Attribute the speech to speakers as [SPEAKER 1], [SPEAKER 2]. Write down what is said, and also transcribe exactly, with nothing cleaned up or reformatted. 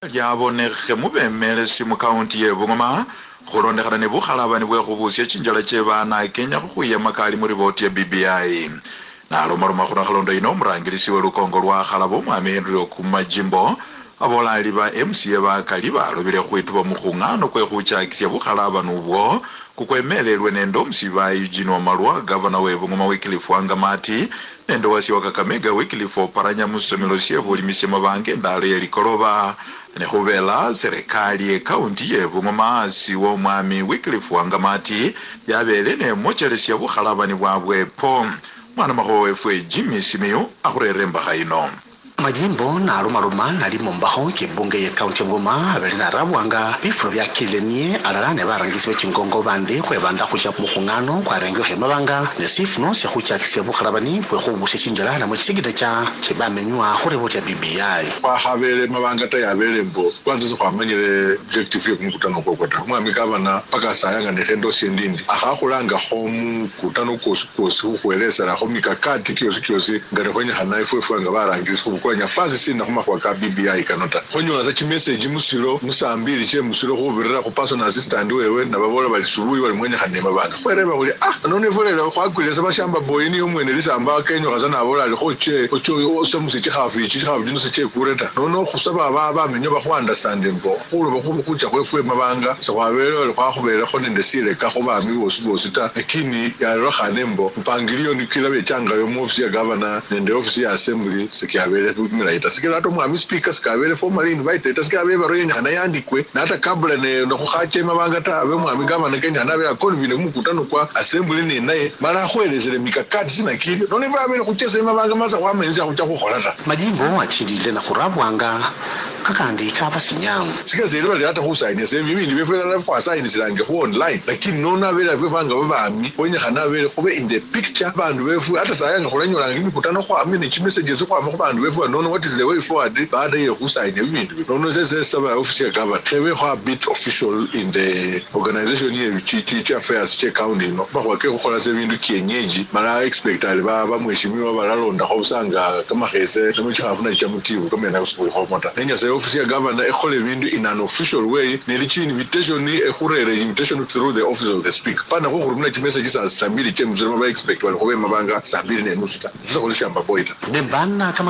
[SPEAKER 1] lyabonekhe mubemmelesi mu kaunti ye Bungoma khulondekhana ne bukhalabani bwe khubusya chinjala che bana Kenya khukhwiyama kali mu ripoti ya B B I nalomaloma khuna khalondo ino umurangilisi we lukongo lwa khalabo mwami Henry kumajimbo abolali ba M C A bakali balobile khwituba mu khungano kwe khuchakisya bukhalabani ubwo kukwemelelwe nende omusiba Eugene Wamalwa gavana we Bungoma Wycliffe Wangamati nende wasi wa Kakamega Wycliffe Oparanya musomelo sye bulimisye mabange ndalo ye likoloba ne khubela serikali ye kaunti ye Bungoma si wo mwami Wycliffe Wangamati yabele ne mochelesya bukhalabani bwabwe po mwana makho wefe Jimmy Simiyu akhurere mbakha ino
[SPEAKER 2] majimbo na alumaluma nali mumbaho kibunge ye kaunti ya Bungoma abeli narabwanga bifuro bya kilenie alala ne barangisi bekingongo bandi kwebanda khucha mukhungano kwarengo hemabanga ne sifuno se khuchakisya bukhalabani kwe khubusya chinjala na muchisigita cha chibamenywa khuriboti ya B B I
[SPEAKER 3] kwahabele mabanga tayabele mbo kwanza zo kwamanyire objective yo kumukutano kokota mwami gavana paka sayanga ne hendo sendindi akhakhulanga khomu kutano kosi kosi khukhwelesa la khomikakati kyosi kyosi ngare khonya hanaifu efu nga barangisi kwanya fazi sina kuma kwa B B I kanota khonyola za chi message musilo musambili che musilo khubirira khu personal assistant wewe na babola bali suluyi bali mwenya khanema banga kwereba kuli ah none volera kwakwilesa bashamba boy ni umwene lisamba Kenya kazana abola ali khoche ocho osamusi chi khafu chi khafu dino se che kureta nono khusaba ba ba menyo ba khu understand mbo khulo ba khucha kwefwe mabanga so kwabelo kwa khubela khone ndesile ka khoba mi bosi bosi ta lakini ya ro khanembo mpangilio ni kila bechanga yo office ya governor nende office ya assembly sekiabele kumiraita sikira to mwami speaker sikabele formally invited sikabele baroyenya na yandikwe na hata kabla ne no khache mabanga ta abe mwami gavana Kenya nabe akonvile mukutano kwa assembly ni naye mara khwelezele mikakati sina kili none babele kuchesa mabanga masa wamenzi akucha khukholata
[SPEAKER 2] majimbo achindile na khurabwanga kakandi kabasinyang
[SPEAKER 3] sikazele bali hata khusaini se mimi ndibefela na kwa sign silange khu online lakini nona bela befanga babami onye khana bele khube in the picture bandu befu hata sayanga khulanyola ngimikutano kwa amini chi messages kwa bandu befu no what is the way forward baada ya kusaini ibintu no sese saba office ya government khebe kwa bit official in the organization ye chichi cha affairs che county no bakwa ke khokhola se bintu kienyeji mara expect ali ba ba mweshimiwa balalonda kho usanga kama khese no chafuna cha mutibu kama na usiku khomota nenya se office ya government ekhole bintu in an official way ne chi invitation ni ekhurere invitation through the office of the speaker pana kho khurumna chi messages as tambili che mzima ba expect wali khobe mabanga sabili ne nusuta zo khulishamba boyita
[SPEAKER 2] ne bana kama